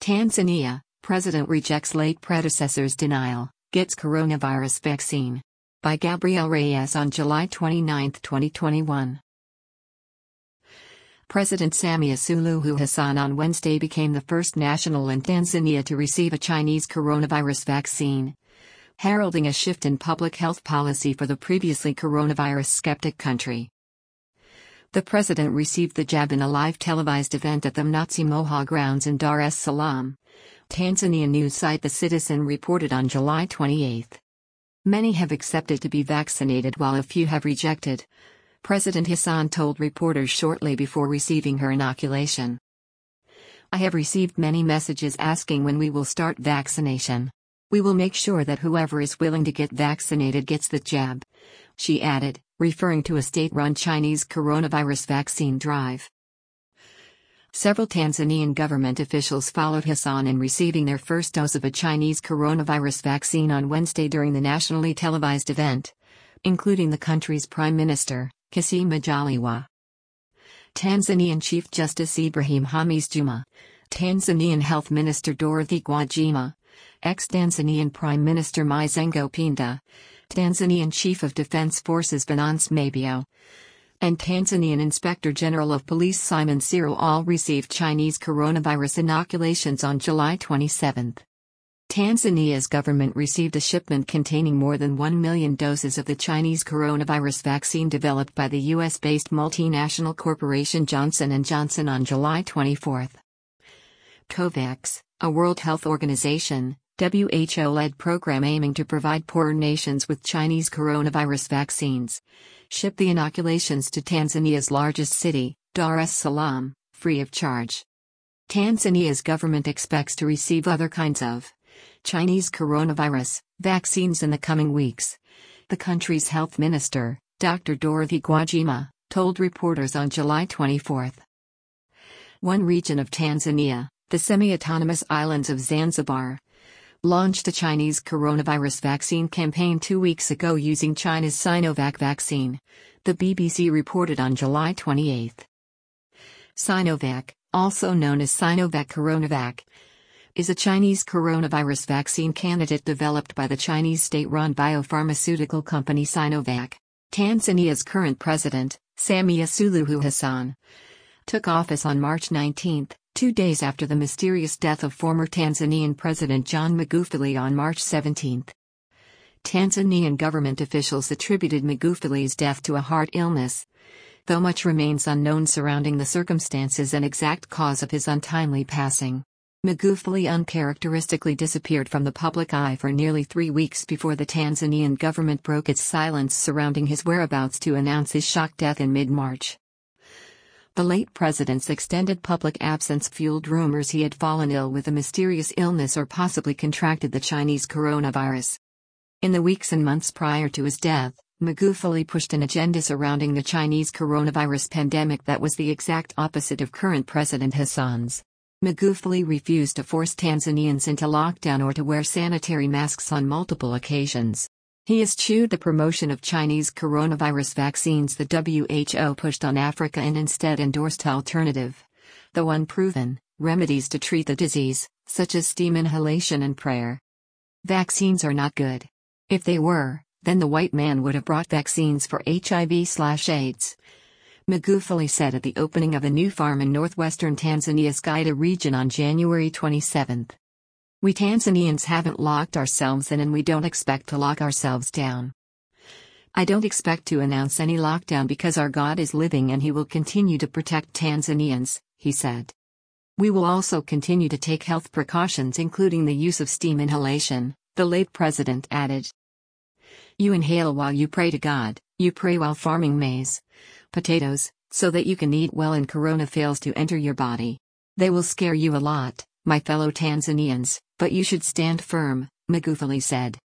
Tanzania, President rejects late predecessor's denial, gets coronavirus vaccine. By Gabriel Reyes on July 29, 2021. President Samia Suluhu Hassan on Wednesday became the first national in Tanzania to receive a Chinese coronavirus vaccine, heralding a shift in public health policy for the previously coronavirus-skeptic country. The president received the jab in a live televised event at the Mnazi Moha grounds in Dar es Salaam. Tanzania news site The Citizen reported on July 28. Many have accepted to be vaccinated while a few have rejected, President Hassan told reporters shortly before receiving her inoculation. I have received many messages asking when we will start vaccination. We will make sure that whoever is willing to get vaccinated gets the jab, she added, referring to a state-run Chinese coronavirus vaccine drive. Several Tanzanian government officials followed Hassan in receiving their first dose of a Chinese coronavirus vaccine on Wednesday during the nationally televised event, including the country's Prime Minister, Kassim Majaliwa. Tanzanian Chief Justice Ibrahim Hamis Juma, Tanzanian Health Minister Dorothy Gwajima, ex-Tanzanian Prime Minister Mizengo Pinda, Tanzanian Chief of Defense Forces Venance Mabio, and Tanzanian Inspector General of Police Simon Siro all received Chinese coronavirus inoculations on July 27. Tanzania's government received a shipment containing more than 1 million doses of the Chinese coronavirus vaccine developed by the US-based multinational corporation Johnson & Johnson on July 24. COVAX, a World Health Organization, WHO-led program aiming to provide poorer nations with Chinese coronavirus vaccines, shipped the inoculations to Tanzania's largest city, Dar es Salaam, free of charge. Tanzania's government expects to receive other kinds of Chinese coronavirus vaccines in the coming weeks, the country's health minister, Dr. Dorothy Gwajima, told reporters on July 24. One region of Tanzania, the semi-autonomous islands of Zanzibar, launched a Chinese coronavirus vaccine campaign 2 weeks ago using China's Sinovac vaccine, the BBC reported on July 28. Sinovac, also known as Sinovac CoronaVac, is a Chinese coronavirus vaccine candidate developed by the Chinese state-run biopharmaceutical company Sinovac. Tanzania's current president, Samia Suluhu Hassan, took office on March 19, 2 days after the mysterious death of former Tanzanian President John Magufuli on March 17. Tanzanian government officials attributed Magufuli's death to a heart illness, though much remains unknown surrounding the circumstances and exact cause of his untimely passing. Magufuli uncharacteristically disappeared from the public eye for nearly 3 weeks before the Tanzanian government broke its silence surrounding his whereabouts to announce his shock death in mid-March. The late president's extended public absence fueled rumors he had fallen ill with a mysterious illness or possibly contracted the Chinese coronavirus. In the weeks and months prior to his death, Magufuli pushed an agenda surrounding the Chinese coronavirus pandemic that was the exact opposite of current President Hassan's. Magufuli refused to force Tanzanians into lockdown or to wear sanitary masks on multiple occasions. He eschewed the promotion of Chinese coronavirus vaccines the WHO pushed on Africa and instead endorsed alternative, though unproven, remedies to treat the disease, such as steam inhalation and prayer. Vaccines are not good. If they were, then the white man would have brought vaccines for HIV/AIDS. Magufuli said at the opening of a new farm in northwestern Tanzania's Geita region on January 27. We Tanzanians haven't locked ourselves in and we don't expect to lock ourselves down. I don't expect to announce any lockdown because our God is living and He will continue to protect Tanzanians, he said. We will also continue to take health precautions including the use of steam inhalation, the late president added. You inhale while you pray to God, you pray while farming maize, potatoes, so that you can eat well and corona fails to enter your body. They will scare you a lot, my fellow Tanzanians, but you should stand firm, Magufuli said.